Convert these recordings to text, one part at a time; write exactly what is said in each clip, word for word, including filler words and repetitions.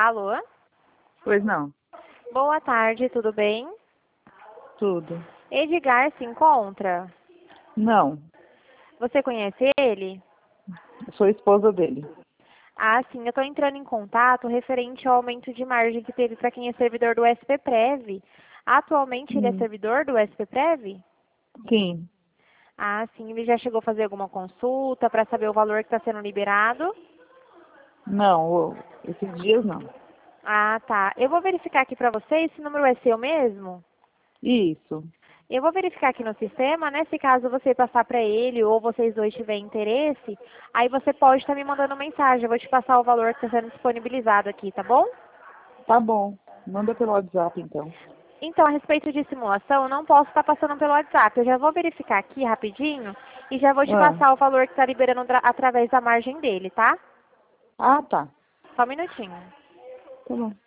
Alô? Pois não. Boa tarde, tudo bem? Tudo. Edgar se encontra? Não. Você conhece ele? Eu sou esposa dele. Ah, sim, eu estou entrando em contato referente ao aumento de margem que teve para quem é servidor do SPPrev. Atualmente ele é Hum. servidor do SPPrev? Sim. Ah, sim, ele já chegou a fazer alguma consulta para saber o valor que está sendo liberado? Não, o- esses dias não. Ah, tá. Eu vou verificar aqui para você, esse número é seu mesmo? Isso. Eu vou verificar aqui no sistema, né? Se caso você passar para ele ou vocês dois tiverem interesse, aí você pode estar me mandando mensagem. Eu vou te passar o valor que está sendo disponibilizado aqui, tá bom? Tá bom. Manda pelo WhatsApp, então. Então, a respeito de simulação, eu não posso estar passando pelo WhatsApp. Eu já vou verificar aqui rapidinho e já vou te Ah, passar o valor que está liberando tra- através da margem dele, tá? ah tá. Só um minutinho. Tá bom.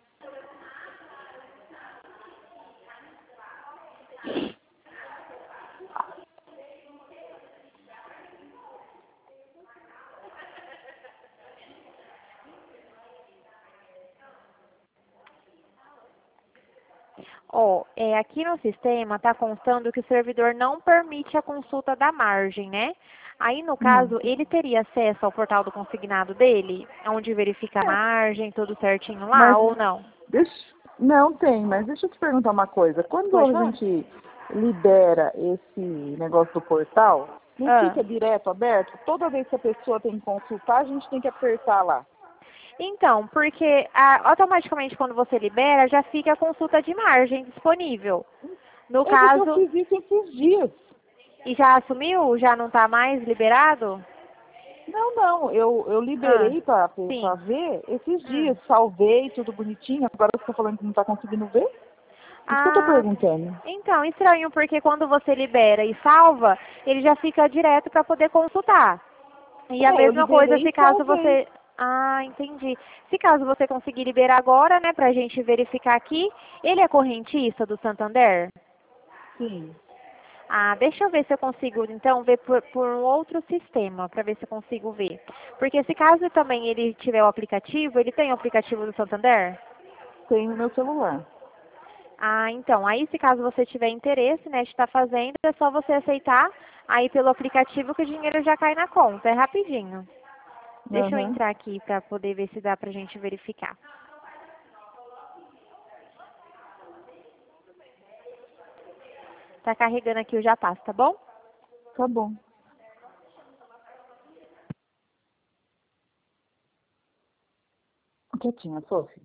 Ó, é, aqui no sistema está constando que o servidor não permite a consulta da margem, né? Aí, no Hum. caso, ele teria acesso ao portal do consignado dele, onde verifica a margem, tudo certinho lá, Mas, ou não? deixa... Não tem, mas deixa eu te perguntar uma coisa. Quando Pode a falar. gente libera esse negócio do portal, não Ah. fica direto aberto? Toda vez que a pessoa tem que consultar, a gente tem que apertar lá. Então, porque ah, automaticamente quando você libera, já fica a consulta de margem disponível. No É porque eu caso, fiz isso esses dias. e já assumiu? Já não está mais liberado? Não, não, eu, eu Ah, liberei pra, sim. pra ver esses Hum. dias, salvei, tudo bonitinho, agora você tá falando que não tá conseguindo ver? Isso que eu tô Ah, perguntando. então, estranho, porque quando você libera e salva, ele já fica direto para poder consultar. E a É, eu mesma coisa liberei se e caso salvei. você... Ah, entendi. Se caso você conseguir liberar agora, né, pra gente verificar aqui, ele é correntista do Santander? Sim. Ah, deixa eu ver se eu consigo, então, ver por, por um outro sistema, para ver se eu consigo ver. Porque se caso também ele tiver o aplicativo, ele tem o aplicativo do Santander? Tem no meu celular. Ah, então, aí se caso você tiver interesse, né, de estar fazendo, é só você aceitar aí pelo aplicativo que o dinheiro já cai na conta, é rapidinho. Deixa eu Aham. entrar aqui para poder ver se dá pra gente verificar. Tá carregando aqui, eu já passo, tá bom? Tá bom. Quietinha, Sophie.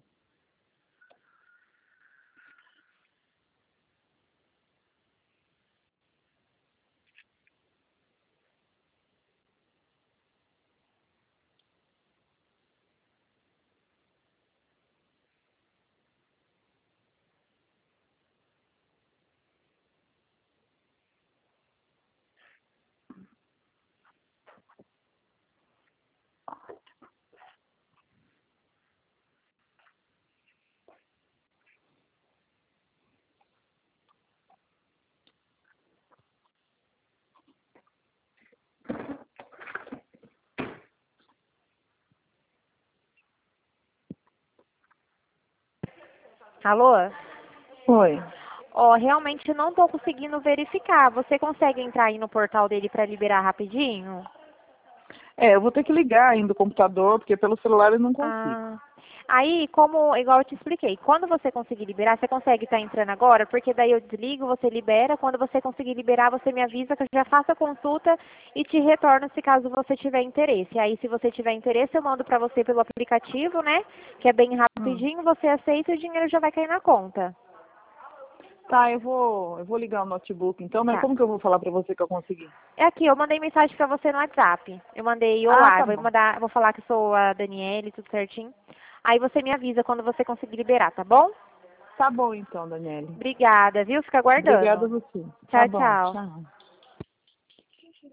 Alô? Oi. Ó, realmente não estou conseguindo verificar. Você consegue entrar aí no portal dele para liberar rapidinho? É, eu vou ter que ligar ainda o computador, porque pelo celular eu não consigo. Ah, aí, como, igual eu te expliquei, quando você conseguir liberar, você consegue estar entrando agora, porque daí eu desligo, você libera, quando você conseguir liberar, você me avisa que eu já faço a consulta e te retorno se caso você tiver interesse. Aí, se você tiver interesse, eu mando para você pelo aplicativo, né, que é bem Hum. rapidinho, você aceita e o dinheiro já vai cair na conta. Tá, eu vou, eu vou ligar o notebook então, mas Tá. como que eu vou falar pra você que eu consegui? É aqui, eu mandei mensagem pra você no WhatsApp. Eu mandei Ah, olá, eu tá vou bom. mandar, vou falar que sou a Daniele, tudo certinho. Aí você me avisa quando você conseguir liberar, tá bom? Tá bom então, Daniele. Obrigada, viu? Fica Obrigada a aguardando. você. Tá Tchau, bom, tchau. tchau.